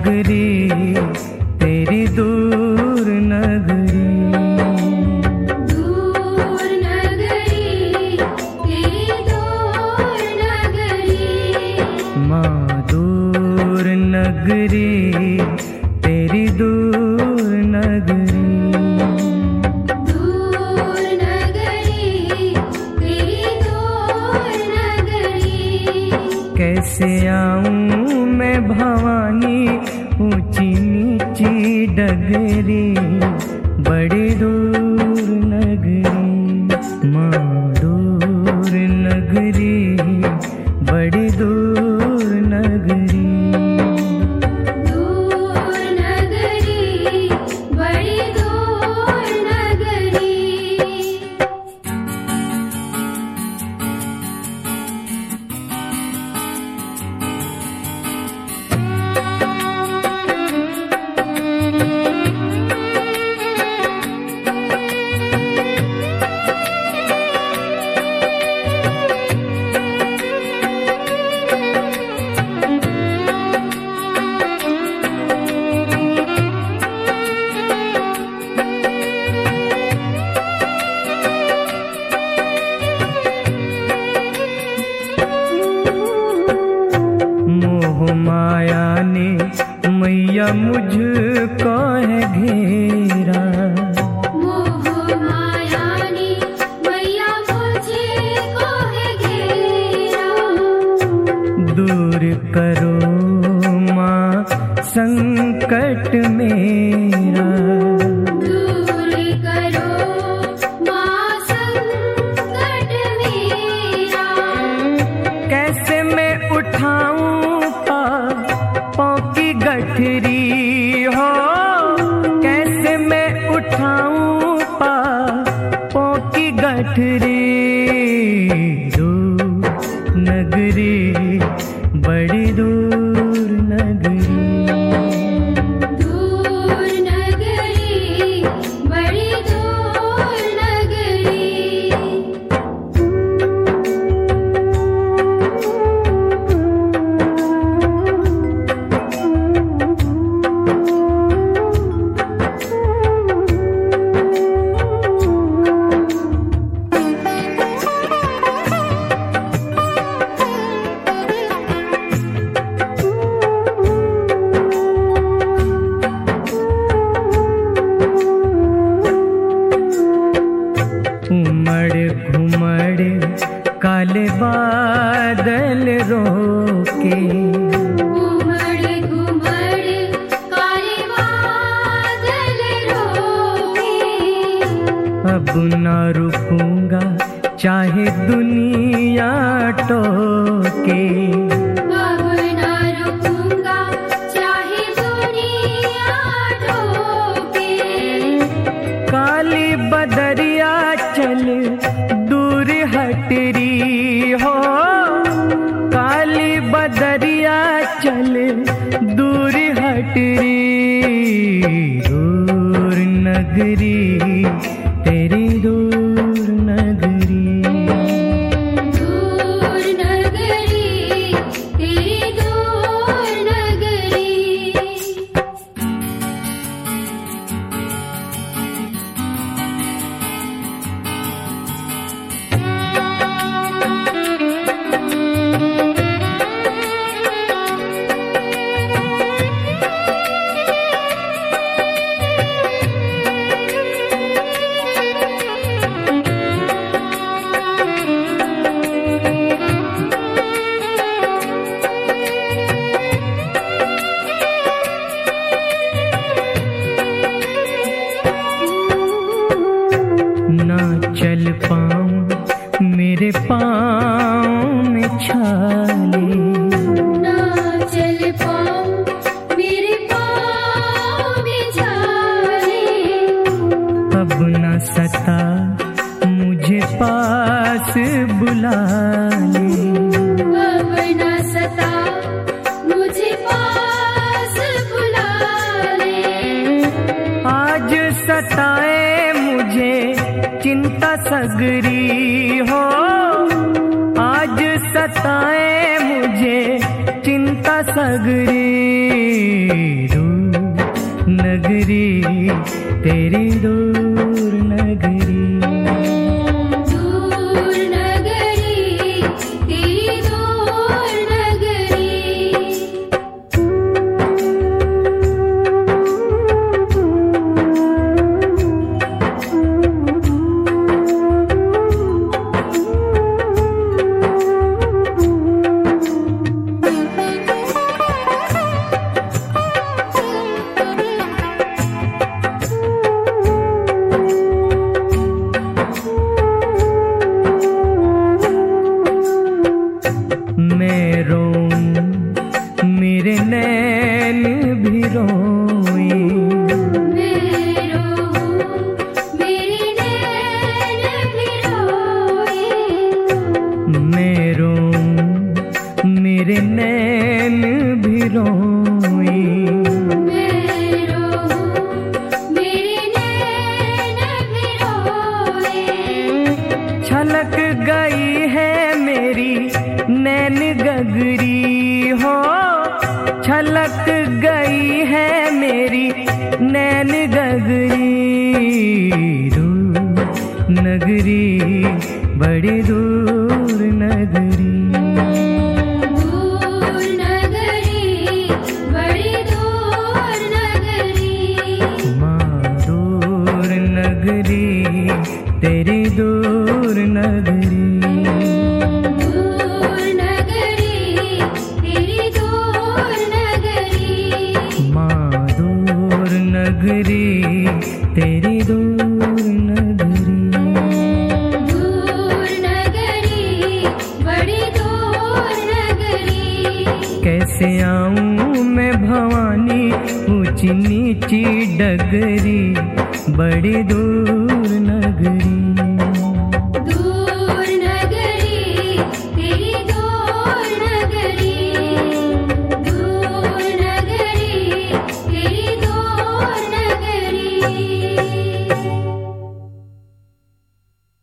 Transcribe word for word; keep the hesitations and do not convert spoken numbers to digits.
नगरी तेरी दूर नगरी, दूर नगरी तेरी दूर नगरी, माँ दूर नगरी तेरी दूर नगरी, दूर नगरी तेरी दूर नगरी। कैसे आऊं मैं भवानी ऊंची नीची डगरी, बड़ी दूर नगरी, माँ दूर नगरी बड़ी दूर नगरी, दूर नगरी बड़ी दूर नगरी। माया ने मैया मुझको है घेरा, मोह माया ने मैया मुझको है घेरा, दूर करो माँ संकट मेरा, दूर करो माँ संकट मेरा। कैसे मैं उठाऊं पाँव की गठरी हो, कैसे मैं उठाऊं पाँव की गठरी, दूर नगरी बड़ी दूर नगरी, दूर नगरी बड़ी दूर नगरी। उमड़ घुमड़ काले बादल रोके, उमड़ घुमड़ काले बादल रोके, अब ना रुकूंगा चाहे दुनिया टोके, अब ना रुकूंगा चाहे दुनिया टोके। काली बदरिया चल दूर हटरी हो, काली बदरिया चल दूर हटरी, दूर नगरी तेरी दूर नगरी, दूर नगरी तेरी दूर नगरी। ना चल पाऊं मेरे पाँव में छाले, ना चल पाऊं मेरे पाँव में छाले, अब न सता मुझे पास बुला ले, अब न सता मुझे पास बुला ले। आज सताए मुझे चिंता सगरी हो, आज सताए मुझे चिंता सगरी, दूर नगरी तेरी दूर नगरी, दूर नगरी तेरी दूर नगरी। मैं रोऊं मेरे नैन भी रोए, मैं रोऊं मेरे नैन भी रोए, मैं रोऊं मेरे नैन भी रोए, मैं रोऊं मेरे नैन भी रोए। छलक गई है मेरी नैन गगरी हो, छलक गई है मेरी नैन गगरी, दूर नगरी बड़ी दूर नगरी, दूर नगरी बड़ी दूर नगरी, माँ दूर नगरी तेरी दूर नगरी, दूर नगरी तेरी दूर नगरी, माँ दूर नगरी तेरी दूर नगरी, दूर नगरी बड़ी दूर नगरी। कैसे आऊं मैं भवानी ऊंची नीची डगरी बड़ी दूर